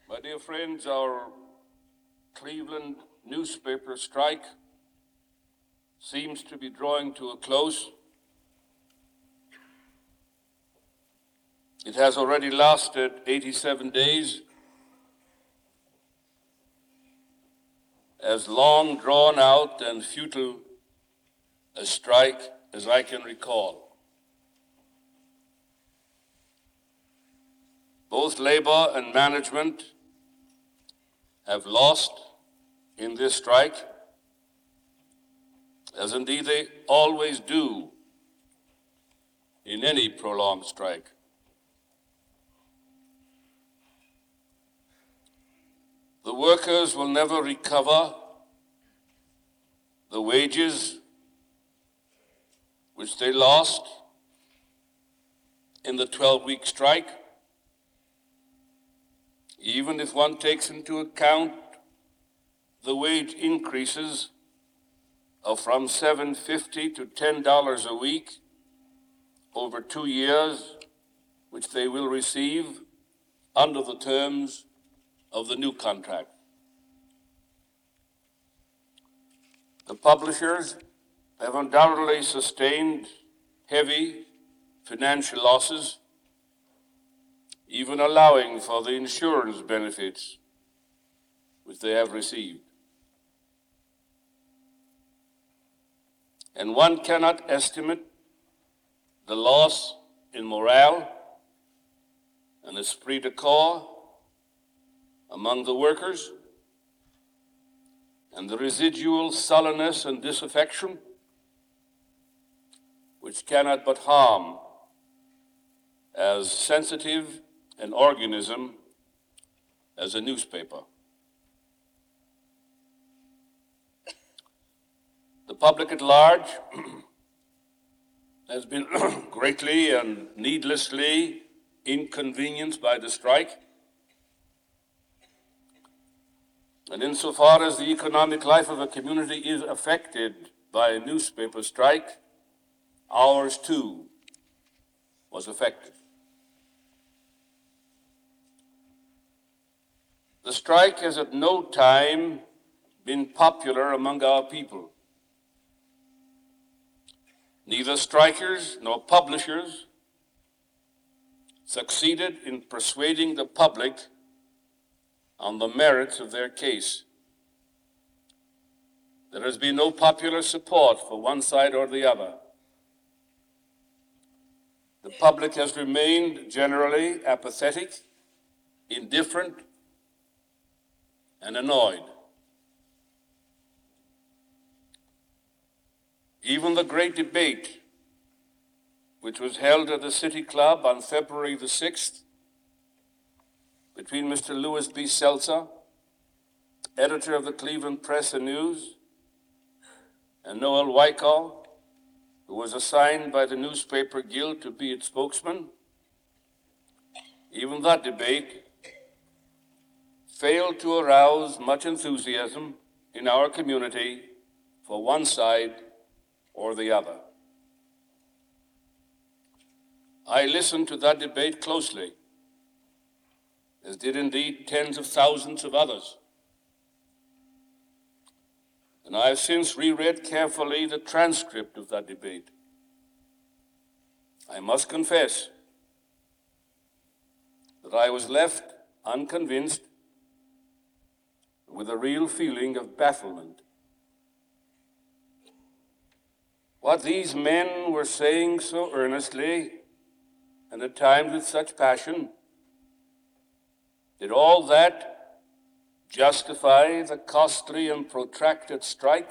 My dear friends, our Cleveland newspaper strike seems to be drawing to a close. It has already lasted 87 days, as long drawn out and futile a strike as I can recall. Both labor and management have lost in this strike, as indeed they always do in any prolonged strike. The workers will never recover the wages which they lost in the 12-week strike, even if one takes into account the wage increases of from $7.50 to $10 a week over 2 years, which they will receive under the terms of the new contract. The publishers have undoubtedly sustained heavy financial losses, even allowing for the insurance benefits which they have received. And one cannot estimate the loss in morale and esprit de corps among the workers, and the residual sullenness and disaffection which cannot but harm as sensitive an organism as a newspaper. The public at large has been greatly and needlessly inconvenienced by the strike. And insofar as the economic life of a community is affected by a newspaper strike, ours too was affected. The strike has at no time been popular among our people. Neither strikers nor publishers succeeded in persuading the public on the merits of their case. There has been no popular support for one side or the other. The public has remained generally apathetic, indifferent, and annoyed. Even the great debate, which was held at the City Club on February the 6th, between Mr. Louis B. Seltzer, editor of the Cleveland Press and News, and Noel Wyckoff, who was assigned by the Newspaper Guild to be its spokesman, even that debate failed to arouse much enthusiasm in our community for one side or the other. I listened to that debate closely, as did indeed tens of thousands of others. And I have since reread carefully the transcript of that debate. I must confess that I was left unconvinced, with a real feeling of bafflement. What these men were saying so earnestly, and at times with such passion, did all that justify the costly and protracted strike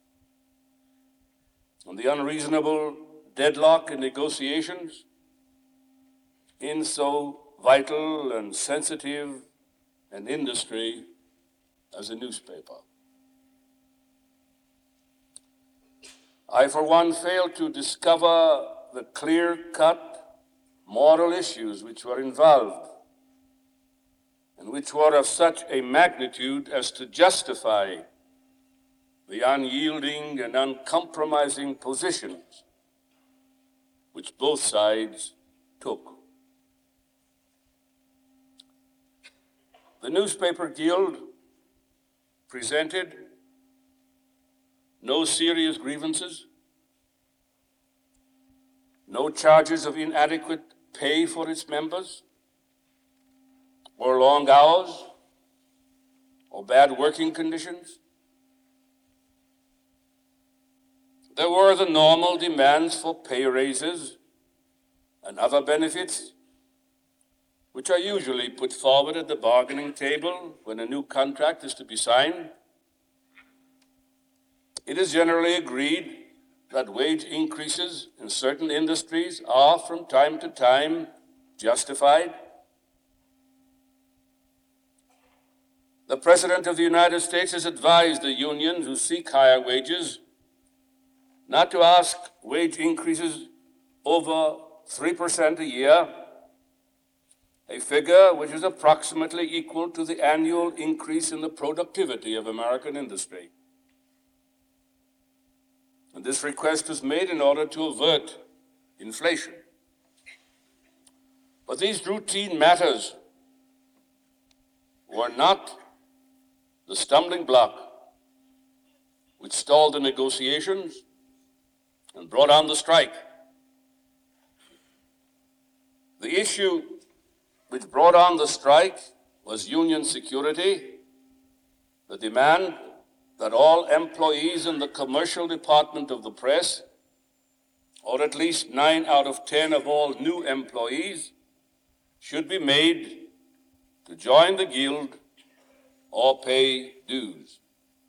and the unreasonable deadlock in negotiations in so vital and sensitive an industry as a newspaper? I, for one, failed to discover the clear-cut moral issues which were involved and which were of such a magnitude as to justify the unyielding and uncompromising positions which both sides took. The Newspaper Guild presented no serious grievances, no charges of inadequate pay for its members, or long hours, or bad working conditions. There were the normal demands for pay raises and other benefits, which are usually put forward at the bargaining table when a new contract is to be signed. It is generally agreed that wage increases in certain industries are from time to time justified. The President of the United States has advised the unions who seek higher wages not to ask wage increases over 3% a year, a figure which is approximately equal to the annual increase in the productivity of American industry. And this request was made in order to avert inflation. But these routine matters were not the stumbling block which stalled the negotiations and brought on the strike. The issue which brought on the strike was union security, the demand that all employees in the commercial department of the press, or at least 9 out of 10 of all new employees, should be made to join the Guild or pay dues.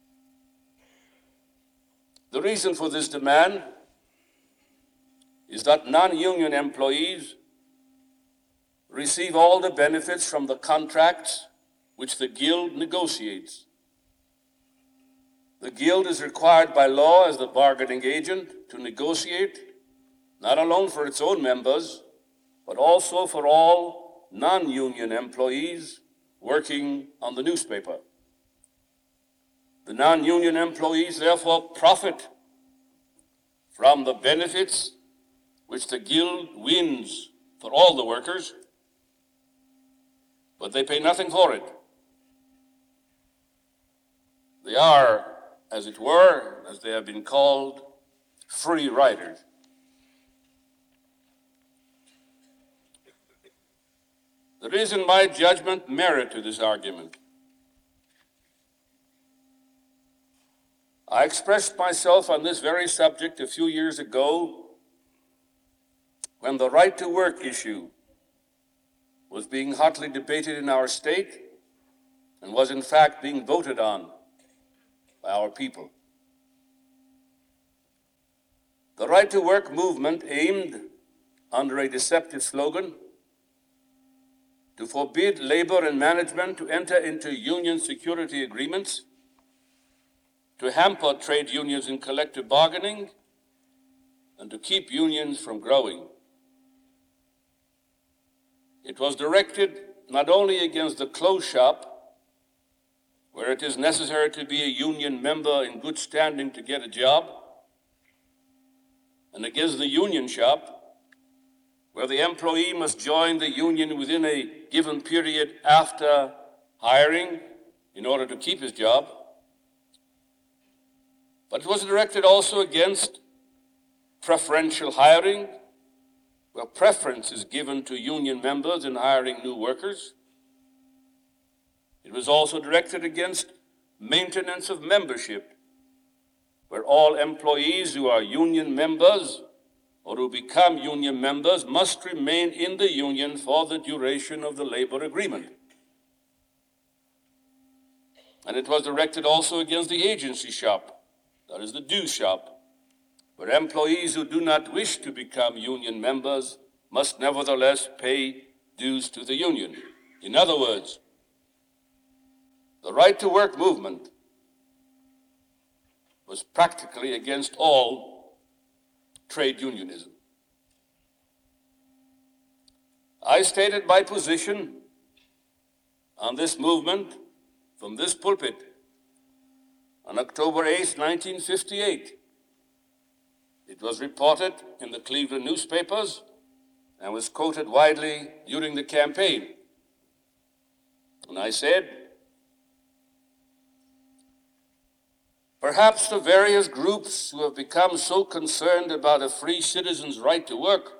The reason for this demand is that non-union employees receive all the benefits from the contracts which the Guild negotiates. The Guild is required by law as the bargaining agent to negotiate not alone for its own members, but also for all non-union employees working on the newspaper. The non-union employees therefore profit from the benefits which the Guild wins for all the workers, but they pay nothing for it. They are, as it were, as they have been called, free riders. There is, in my judgment, merit to this argument. I expressed myself on this very subject a few years ago when the right to work issue was being hotly debated in our state and was in fact being voted on by our people. The right to work movement aimed, under a deceptive slogan, to forbid labor and management to enter into union security agreements, to hamper trade unions in collective bargaining, and to keep unions from growing. It was directed not only against the clothes shop, where it is necessary to be a union member in good standing to get a job, and against the union shop, where the employee must join the union within a given period after hiring in order to keep his job. But it was directed also against preferential hiring, where preference is given to union members in hiring new workers. It was also directed against maintenance of membership, where all employees who are union members or who become union members must remain in the union for the duration of the labor agreement. And it was directed also against the agency shop, that is the dues shop, where employees who do not wish to become union members must nevertheless pay dues to the union. In other words, the right to work movement was practically against all trade unionism. I stated my position on this movement from this pulpit on October 8, 1958. It was reported in the Cleveland newspapers and was quoted widely during the campaign. And I said, perhaps the various groups who have become so concerned about a free citizen's right to work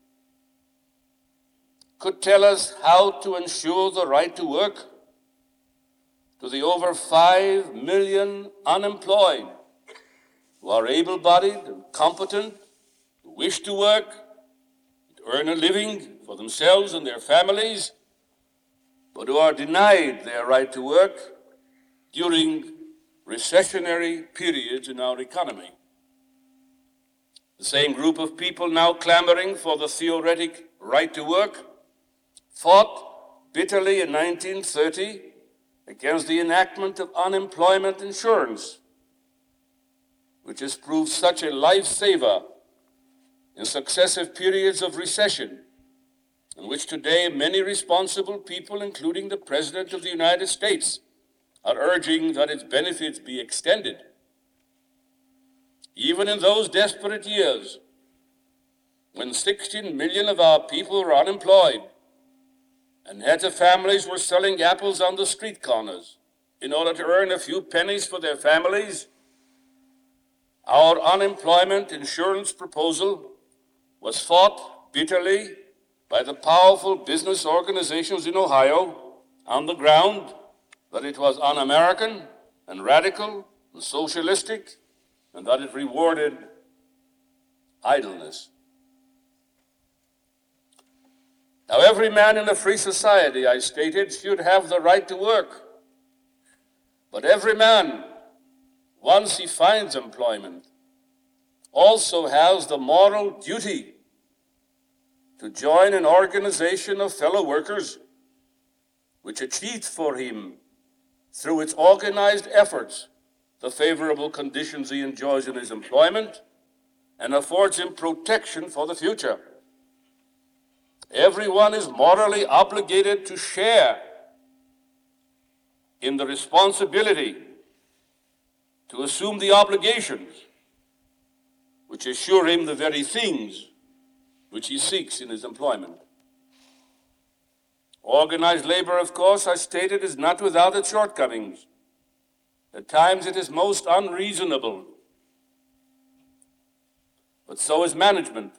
could tell us how to ensure the right to work to the over 5 million unemployed who are able-bodied and competent, who wish to work, to earn a living for themselves and their families, but who are denied their right to work during recessionary periods in our economy. The same group of people now clamoring for the theoretic right to work fought bitterly in 1930 against the enactment of unemployment insurance, which has proved such a lifesaver in successive periods of recession, in which today many responsible people, including the President of the United States, are urging that its benefits be extended. Even in those desperate years, when 16 million of our people were unemployed, and heads of families were selling apples on the street corners in order to earn a few pennies for their families, our unemployment insurance proposal was fought bitterly by the powerful business organizations in Ohio on the ground that it was un-American and radical and socialistic, and that it rewarded idleness. Now, every man in a free society, I stated, should have the right to work. But every man, once he finds employment, also has the moral duty to join an organization of fellow workers which achieves for him, through its organized efforts, the favorable conditions he enjoys in his employment and affords him protection for the future. Everyone is morally obligated to share in the responsibility, to assume the obligations which assure him the very things which he seeks in his employment. Organized labor, of course, I stated, is not without its shortcomings. At times it is most unreasonable, but so is management.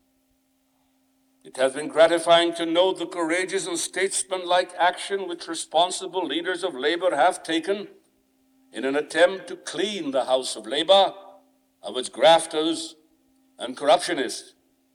It has been gratifying to note the courageous and statesmanlike action which responsible leaders of labor have taken in an attempt to clean the House of Labor of its grafters and corruptionists.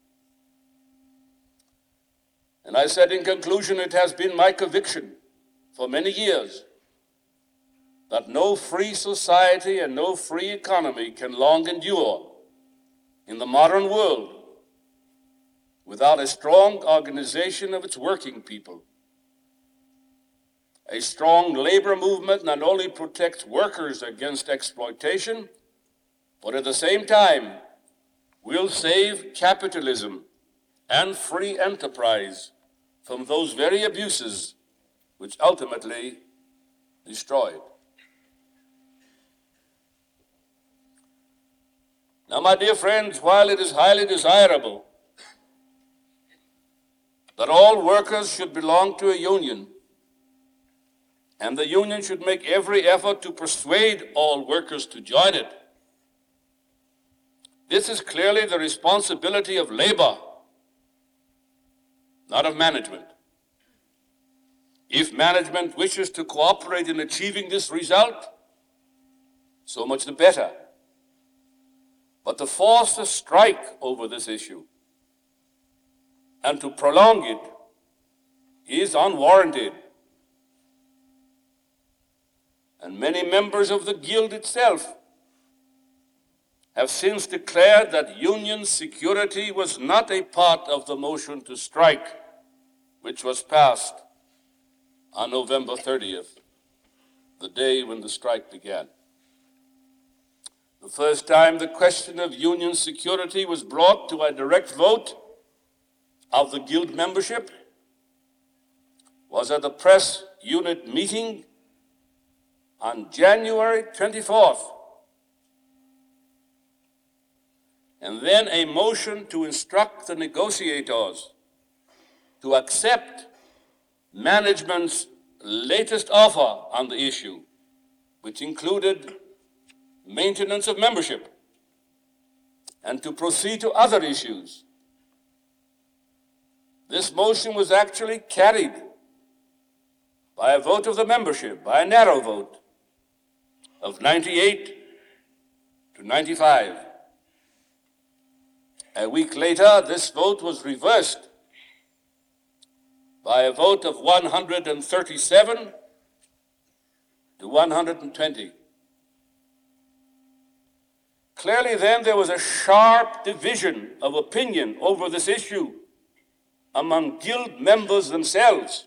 And I said in conclusion, it has been my conviction for many years that no free society and no free economy can long endure in the modern world without a strong organization of its working people. A strong labor movement not only protects workers against exploitation, but at the same time will save capitalism and free enterprise from those very abuses which ultimately destroy it. Now, my dear friends, while it is highly desirable that all workers should belong to a union, and the union should make every effort to persuade all workers to join it, this is clearly the responsibility of labor, not of management. If management wishes to cooperate in achieving this result, so much the better. But to force a strike over this issue and to prolong it is unwarranted. And many members of the Guild itself have since declared that union security was not a part of the motion to strike, which was passed on November 30th, the day when the strike began. The first time the question of union security was brought to a direct vote of the Guild membership was at the press unit meeting on January 24th. And then a motion to instruct the negotiators to accept management's latest offer on the issue, which included maintenance of membership, and to proceed to other issues. This motion was actually carried by a vote of the membership, by a narrow vote of 98 to 95. A week later, this vote was reversed by a vote of 137 to 120. Clearly then there was a sharp division of opinion over this issue among Guild members themselves.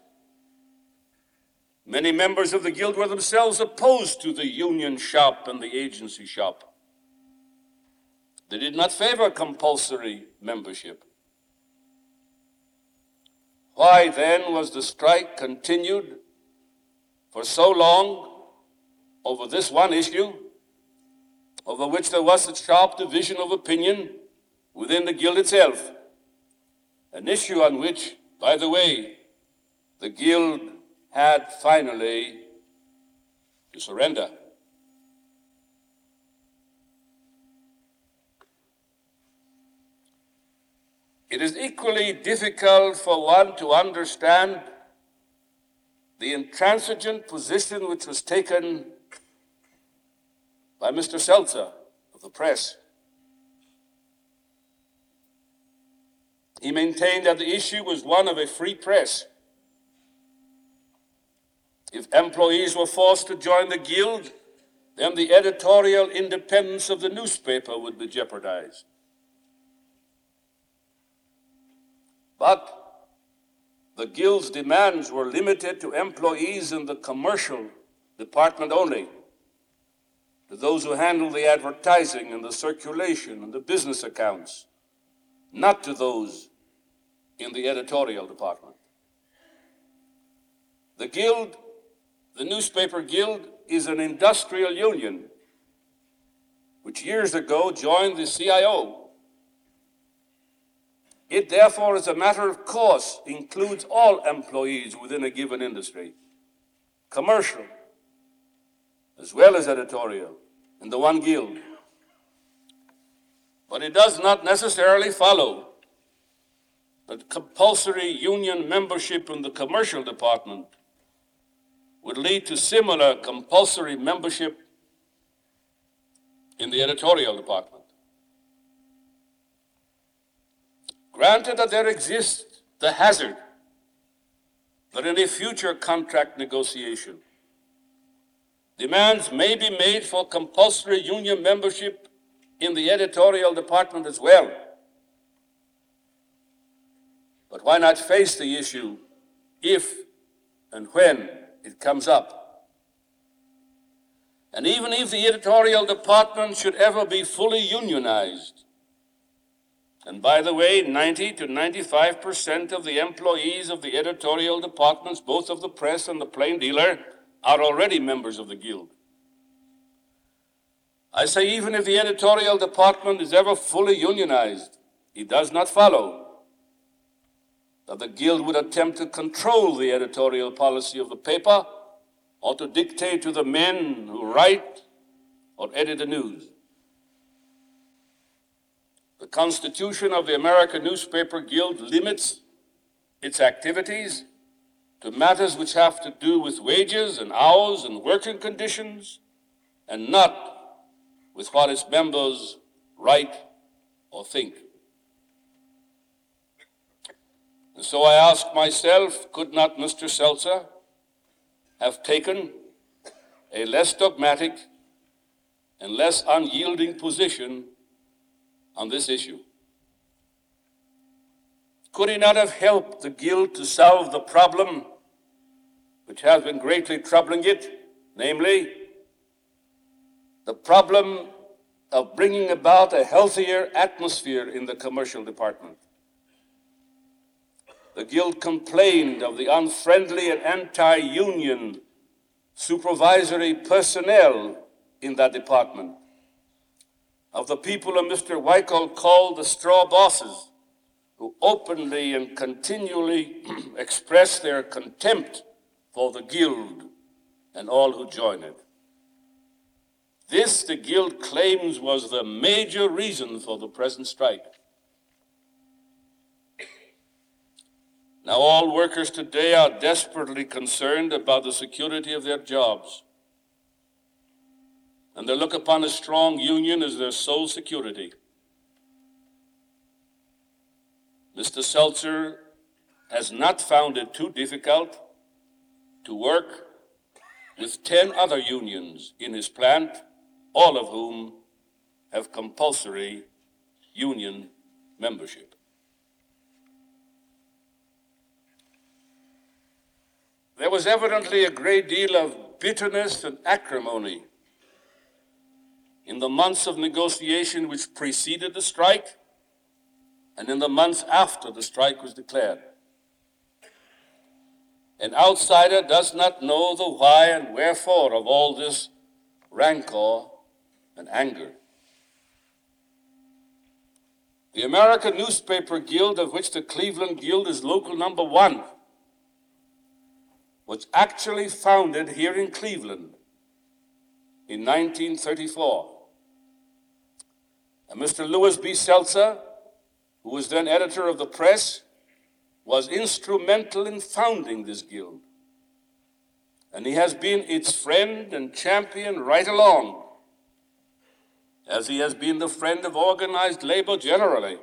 Many members of the Guild were themselves opposed to the union shop and the agency shop. They did not favor compulsory membership. Why then was the strike continued for so long over this one issue, over which there was such sharp division of opinion within the Guild itself? An issue on which, by the way, the Guild had finally to surrender. It is equally difficult for one to understand the intransigent position which was taken by Mr. Seltzer of the press. He maintained that the issue was one of a free press. If employees were forced to join the Guild, then the editorial independence of the newspaper would be jeopardized. But the Guild's demands were limited to employees in the commercial department only, to those who handled the advertising and the circulation and the business accounts, not to those in the editorial department. The Guild, the Newspaper Guild, is an industrial union which years ago joined the CIO. It therefore, as a matter of course, includes all employees within a given industry, commercial as well as editorial, in the one Guild. But it does not necessarily follow that compulsory union membership in the commercial department would lead to similar compulsory membership in the editorial department. Granted that there exists the hazard that in a future contract negotiation, demands may be made for compulsory union membership in the editorial department as well. But why not face the issue if and when it comes up? And even if the editorial department should ever be fully unionized, and by the way, 90 to 95% of the employees of the editorial departments, both of the press and the Plain Dealer, are already members of the Guild. I say even if the editorial department is ever fully unionized, it does not follow that the Guild would attempt to control the editorial policy of the paper or to dictate to the men who write or edit the news. The Constitution of the American Newspaper Guild limits its activities to matters which have to do with wages and hours and working conditions, and not with what its members write or think. And so I ask myself, could not Mr. Seltzer have taken a less dogmatic and less unyielding position on this issue? Could he not have helped the Guild to solve the problem which has been greatly troubling it, namely the problem of bringing about a healthier atmosphere in the commercial department? The Guild complained of the unfriendly and anti-union supervisory personnel in that department, of the people whom Mr. Weichel called the straw bosses, who openly and continually expressed their contempt for the Guild and all who join it. This, the Guild claims, was the major reason for the present strike. Now, all workers today are desperately concerned about the security of their jobs, and they look upon a strong union as their sole security. Mr. Seltzer has not found it too difficult to work with 10 other unions in his plant, all of whom have compulsory union membership. There was evidently a great deal of bitterness and acrimony in the months of negotiation which preceded the strike and in the months after the strike was declared. An outsider does not know the why and wherefore of all this rancor and anger. The American Newspaper Guild, of which the Cleveland Guild is local number 1, was actually founded here in Cleveland in 1934. And Mr. Lewis B. Seltzer, who was then editor of the press, was instrumental in founding this guild. And he has been its friend and champion right along, as he has been the friend of organized labor generally.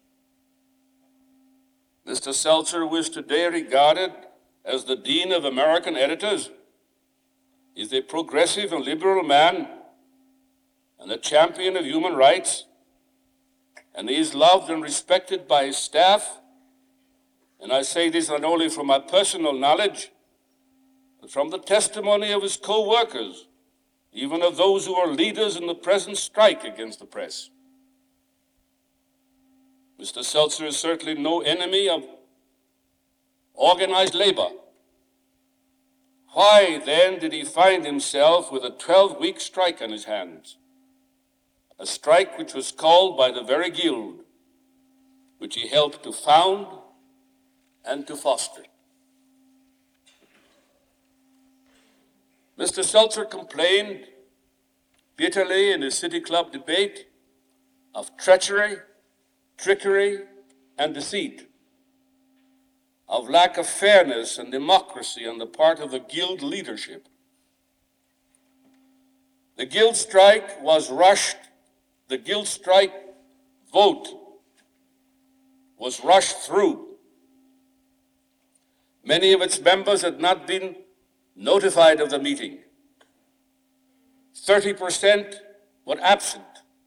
Mr. Seltzer, who is today regarded as the Dean of American Editors, is a progressive and liberal man and a champion of human rights, and he is loved and respected by his staff. And I say this not only from my personal knowledge, but from the testimony of his co-workers, even of those who are leaders in the present strike against the press. Mr. Seltzer is certainly no enemy of organized labor. Why then did he find himself with a 12-week strike on his hands? A strike which was called by the very guild, which he helped to found and to foster. Mr. Seltzer complained bitterly in his City Club debate of treachery, trickery, and deceit, of lack of fairness and democracy on the part of the guild leadership. The guild strike was rushed. The guild strike vote was rushed through. Many of its members had not been notified of the meeting. 30% were absent.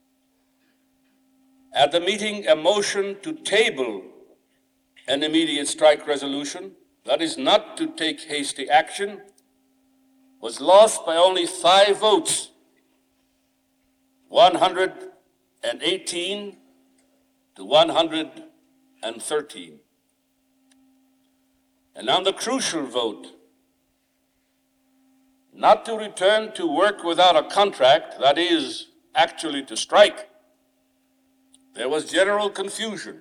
At the meeting, a motion to table an immediate strike resolution, that is not to take hasty action, was lost by only 5 votes, 118 to 113. And on the crucial vote, not to return to work without a contract, that is, actually to strike, there was general confusion.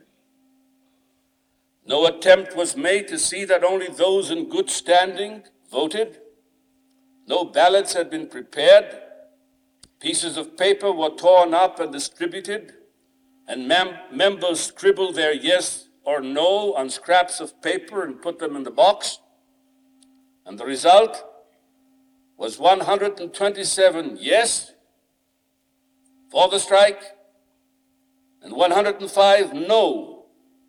No attempt was made to see that only those in good standing voted. No ballots had been prepared. Pieces of paper were torn up and distributed, and members scribbled their yes or no on scraps of paper and put them in the box. And the result was 127 yes for the strike and 105 no.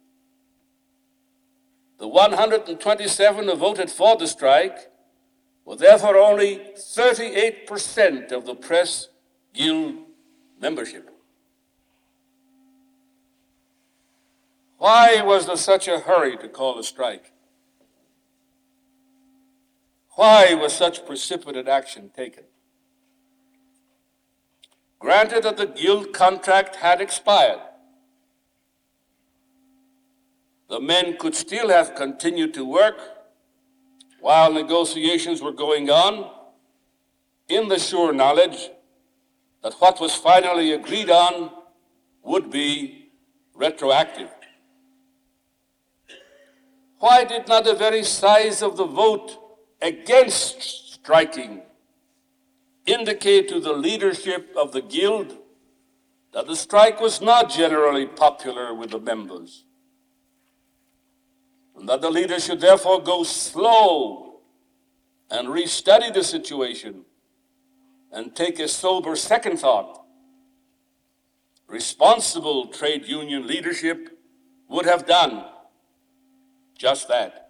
The 127 who voted for the strike were therefore only 38% of the press guild membership. Why was there such a hurry to call a strike? Why was such precipitate action taken? Granted that the guild contract had expired, the men could still have continued to work while negotiations were going on, in the sure knowledge that what was finally agreed on would be retroactive. Why did not the very size of the vote against striking indicate to the leadership of the Guild that the strike was not generally popular with the members, and that the leader should therefore go slow and restudy the situation and take a sober second thought. Responsible trade union leadership would have done just that.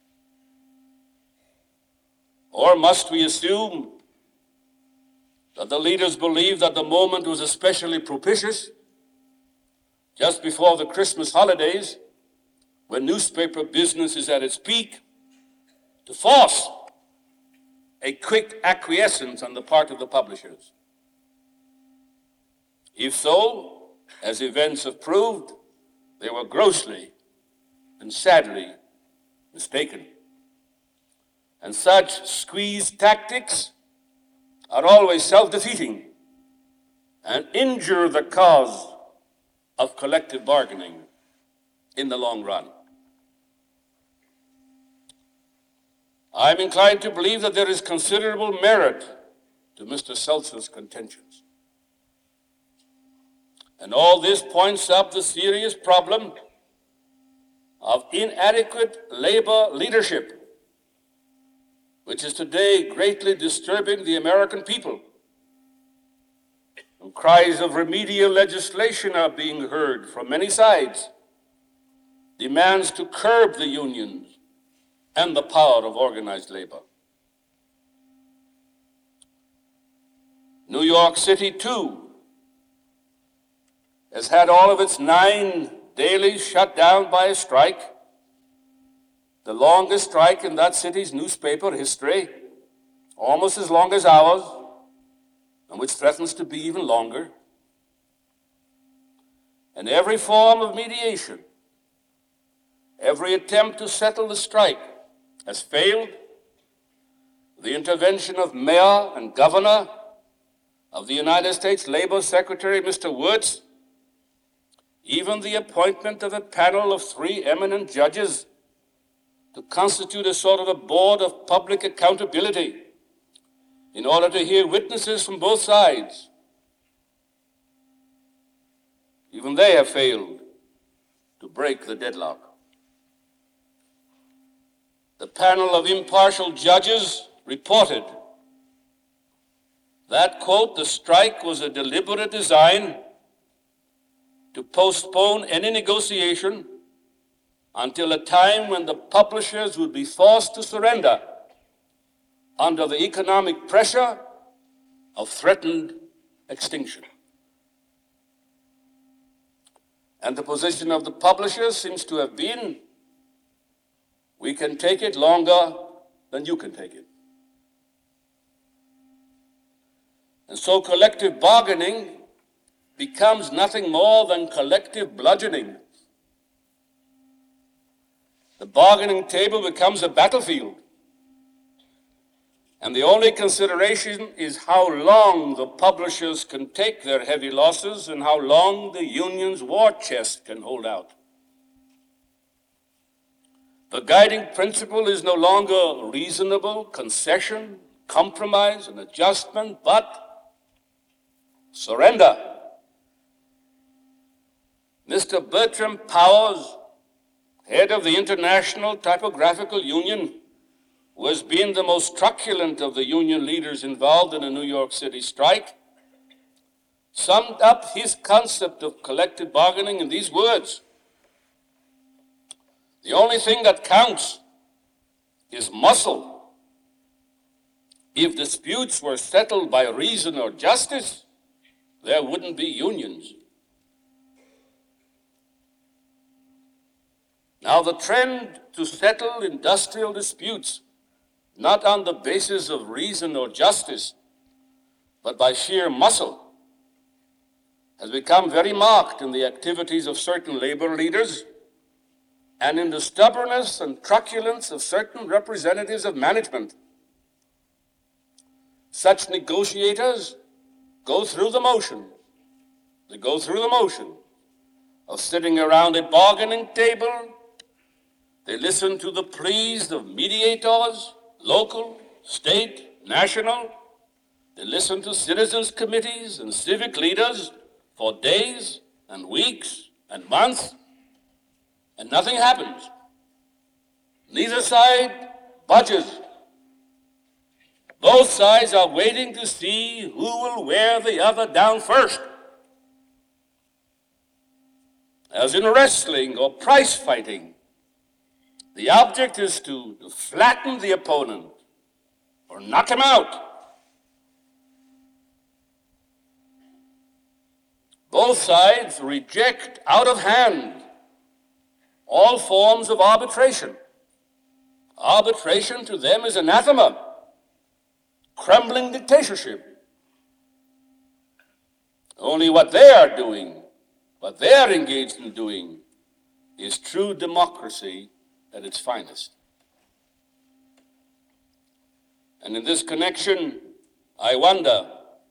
Or must we assume that the leaders believed that the moment was especially propitious just before the Christmas holidays, when newspaper business is at its peak, to force a quick acquiescence on the part of the publishers? If so, as events have proved, they were grossly and sadly mistaken. And such squeeze tactics are always self-defeating and injure the cause of collective bargaining in the long run. I'm inclined to believe that there is considerable merit to Mr. Seltzer's contentions. And all this points up the serious problem of inadequate labor leadership, which is today greatly disturbing the American people. And cries of remedial legislation are being heard from many sides, demands to curb the unions and the power of organized labor. New York City, too, has had all of its 9 dailies shut down by a strike, the longest strike in that city's newspaper history, almost as long as ours, and which threatens to be even longer. And every form of mediation, every attempt to settle the strike has failed. The intervention of Mayor and Governor of the United States Labor Secretary, Mr. Woods, even the appointment of a panel of 3 eminent judges to constitute a sort of a board of public accountability in order to hear witnesses from both sides. Even they have failed to break the deadlock. The panel of impartial judges reported that, quote, the strike was a deliberate design to postpone any negotiation until a time when the publishers would be forced to surrender under the economic pressure of threatened extinction. And the position of the publishers seems to have been, we can take it longer than you can take it. And so collective bargaining becomes nothing more than collective bludgeoning. The bargaining table becomes a battlefield. And the only consideration is how long the publishers can take their heavy losses and how long the union's war chest can hold out. The guiding principle is no longer reasonable concession, compromise, and adjustment, but surrender. Mr. Bertram Powers, head of the International Typographical Union, who has been the most truculent of the union leaders involved in the New York City strike, summed up his concept of collective bargaining in these words: the only thing that counts is muscle. If disputes were settled by reason or justice, there wouldn't be unions. Now, the trend to settle industrial disputes, not on the basis of reason or justice, but by sheer muscle, has become very marked in the activities of certain labor leaders and in the stubbornness and truculence of certain representatives of management. Such negotiators go through the motion. They go through the motion of sitting around a bargaining table. They listen to the pleas of mediators, local, state, national. They listen to citizens' committees and civic leaders for days and weeks and months, and nothing happens. Neither side budges. Both sides are waiting to see who will wear the other down first. As in wrestling or prize fighting, the object is to flatten the opponent or knock him out. Both sides reject out of hand all forms of arbitration. Arbitration to them is anathema, crumbling dictatorship. Only what they are doing, what they are engaged in doing, is true democracy at its finest. And in this connection, I wonder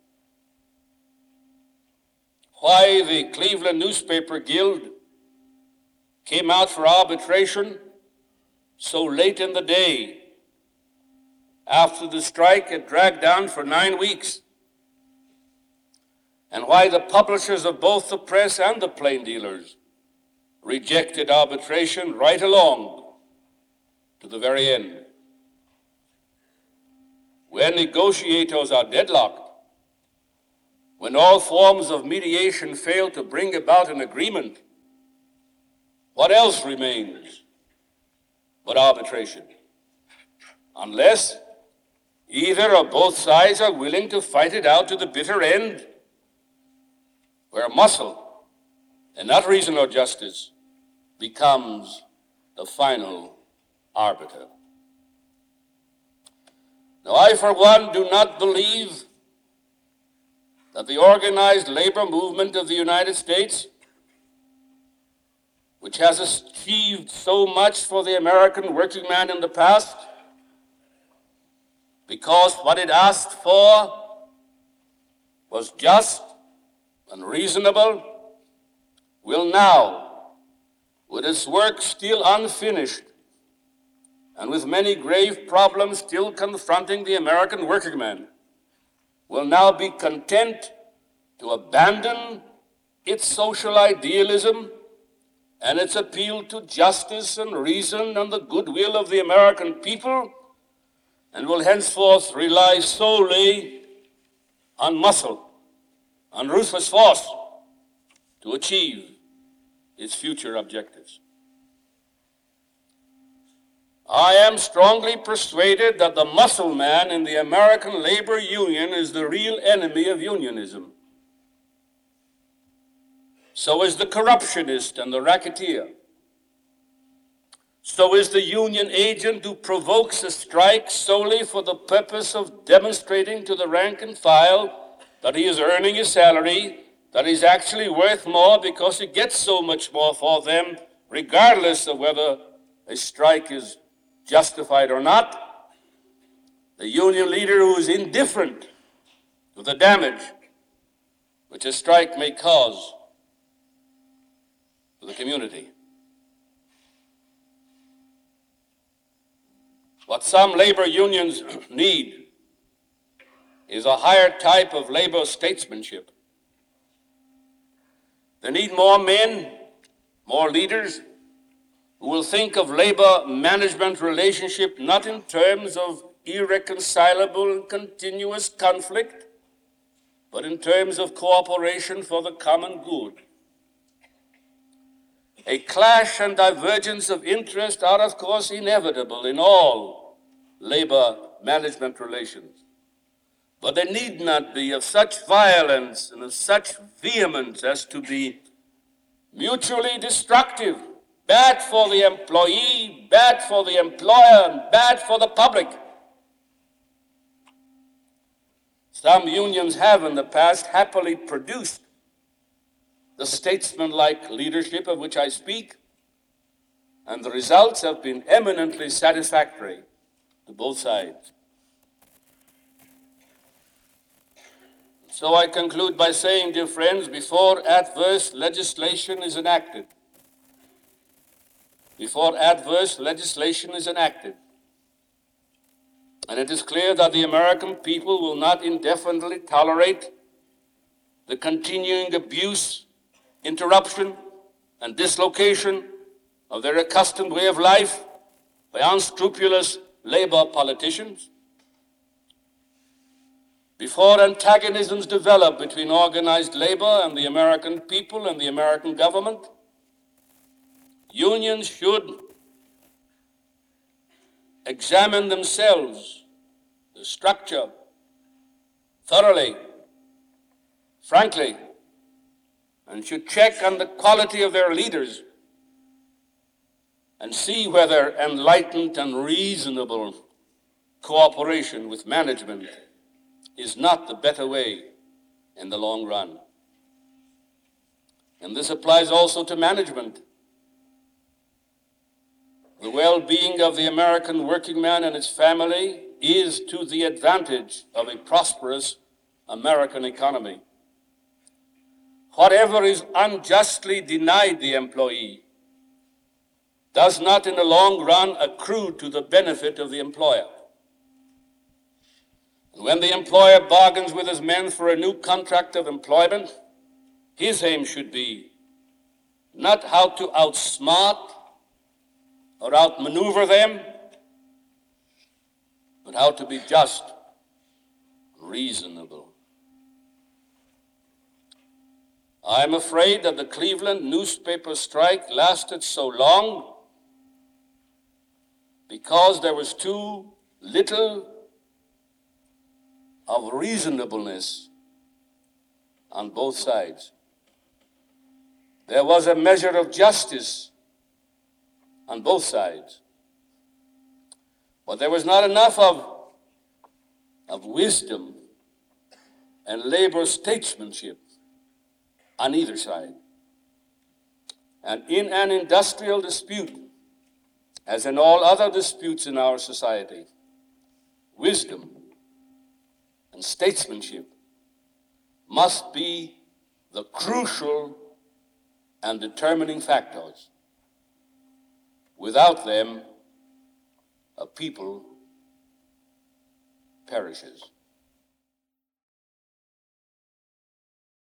why the Cleveland Newspaper Guild came out for arbitration so late in the day, after the strike had dragged on for 9 weeks, and why the publishers of both the press and the plain dealers rejected arbitration right along to the very end. When negotiators are deadlocked, when all forms of mediation fail to bring about an agreement, what else remains but arbitration? Unless either or both sides are willing to fight it out to the bitter end, where muscle and not reason or justice becomes the final arbiter. Now, I, for one, do not believe that the organized labor movement of the United States, which has achieved so much for the American working man in the past, because what it asked for was just and reasonable, will now, with its work still unfinished, and with many grave problems still confronting the American working man, will now be content to abandon its social idealism and its appeal to justice and reason and the goodwill of the American people, and will henceforth rely solely on muscle, on ruthless force to achieve its future objectives. I am strongly persuaded that the muscle man in the American labor union is the real enemy of unionism. So is the corruptionist and the racketeer. So is the union agent who provokes a strike solely for the purpose of demonstrating to the rank and file that he is earning his salary, that he's actually worth more because he gets so much more for them, regardless of whether a strike is justified or not. The union leader who is indifferent to the damage which a strike may cause to the community. What some labor unions need is a higher type of labor statesmanship. They need more men, more leaders, who will think of labor management relationship not in terms of irreconcilable and continuous conflict, but in terms of cooperation for the common good. A clash and divergence of interest are, of course, inevitable in all labor management relations. But they need not be of such violence and of such vehemence as to be mutually destructive, bad for the employee, bad for the employer, and bad for the public. Some unions have in the past happily produced the statesman-like leadership of which I speak, and the results have been eminently satisfactory to both sides. So I conclude by saying, dear friends, before adverse legislation is enacted, And it is clear that the American people will not indefinitely tolerate the continuing abuse, interruption, and dislocation of their accustomed way of life by unscrupulous labor politicians. Before antagonisms develop between organized labor and the American people and the American government, unions should examine themselves, the structure, thoroughly, frankly, and should check on the quality of their leaders and see whether enlightened and reasonable cooperation with management is not the better way in the long run. And this applies also to management. The well-being of the American working man and his family is to the advantage of a prosperous American economy. Whatever is unjustly denied the employee does not in the long run accrue to the benefit of the employer. And when the employer bargains with his men for a new contract of employment, his aim should be not how to outsmart or outmaneuver them, but how to be just, reasonable. I'm afraid that the Cleveland newspaper strike lasted so long because there was too little of reasonableness on both sides. There was a measure of justice on both sides, but there was not enough of wisdom and labor statesmanship on either side. And in an industrial dispute, as in all other disputes in our society, wisdom and statesmanship must be the crucial and determining factors. Without them, a people perishes.